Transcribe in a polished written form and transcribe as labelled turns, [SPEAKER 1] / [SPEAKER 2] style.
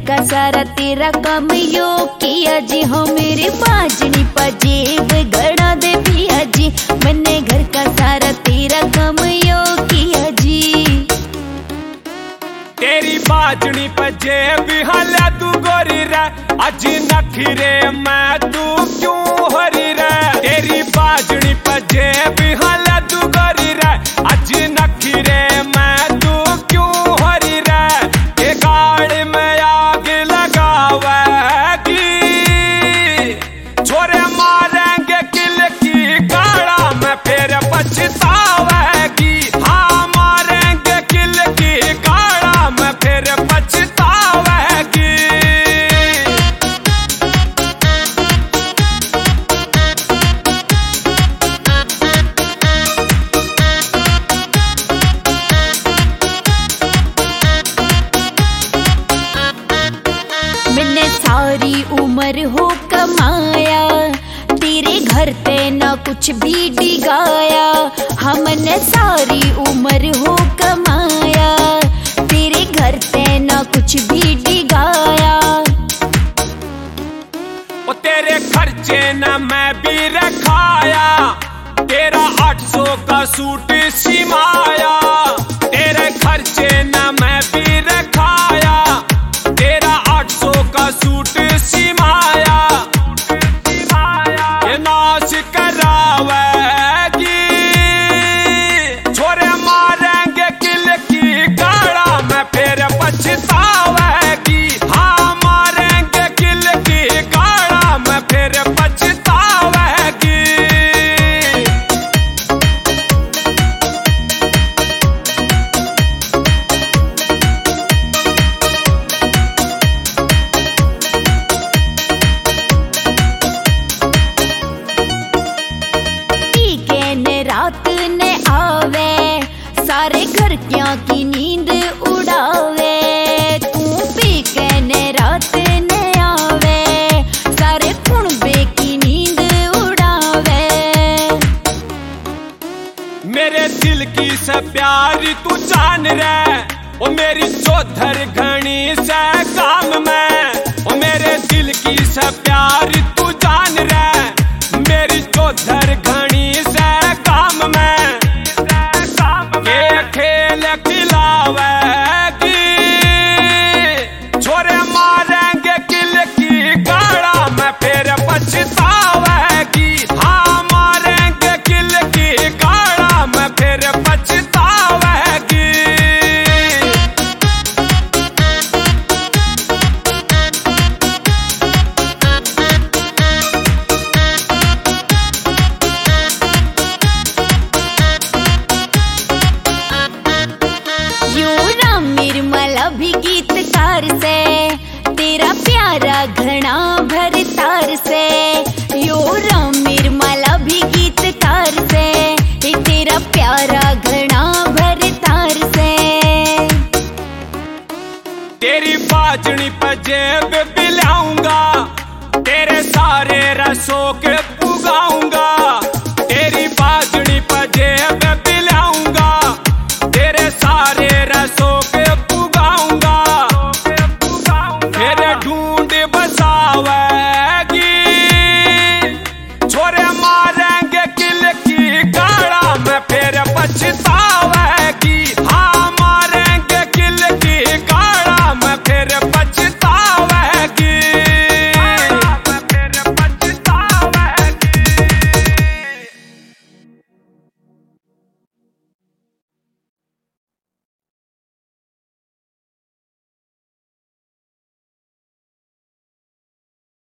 [SPEAKER 1] का सारा तेरा काम यो किया जी। हो मेरी बाजनी पजेब गड़ा दे पिया जी, मैंने घर का सारा तेरा काम यो किया जी।
[SPEAKER 2] तेरी बाजनी पजेब हला तू गोरी रे, अज नखरे मैं तू क्यों हरी रे। तेरी बाजनी पजेब हला तू गोरी रे, अज नखरे मैं तू क्यों हरी रे। ये गाड़ में आग लगावेगी, छोरे मारेंगे किल की गाड़ा में फिर पछतावेगी। हाँ मारेंगे किल की गाड़ा में फिर पछतावेगी।
[SPEAKER 1] मैंने सारी उम्र हो कमाया, तेरे घर ते ना कुछ भी डिगाया। हमने सारी उम्र हो कमाया, तेरे घर ते ना कुछ भी डिगाया।
[SPEAKER 2] ओ तेरे खर्चे न मैं भी रखाया, तेरा 800 का सूट सिमाया। तेरे खर्चे न मैं भी रखाया, तेरा 800 का सूट सिमाया। ये नाश करावेगी, छोरे मारेंगे किल की गाड़ा में फिर पछतावेगी। हाँ मारेंगे किल की गाड़ा में फिर पछतावेगी।
[SPEAKER 1] रात ने आवे, सारे घर क्या की नींद उड़ावे। तू पी के ने रात ने आवे, सारे कुणबे की नींद उड़ावे।
[SPEAKER 2] मेरे दिल की से प्यार तू जान रे, ओ मेरी चौधर घनी से काम में। ओ मेरे दिल की से प्यार तू जान रे, मेरी चौधर घनी से काम में। ये खेल खिलावेगी, छोरे मारेंगे किल की गाड़ा में फिर पछतावेगी। हाँ मारेंगे किल की गाड़ा में फिर पछतावेगी।
[SPEAKER 1] भी गीतकार से तेरा प्यारा घना भरतार से। यो राम निर्मला भी गीतकार से तेरा प्यारा घना भरतार से।
[SPEAKER 2] तेरी बाजनी पजेब पिलाऊंगा, तेरे सारे रसों के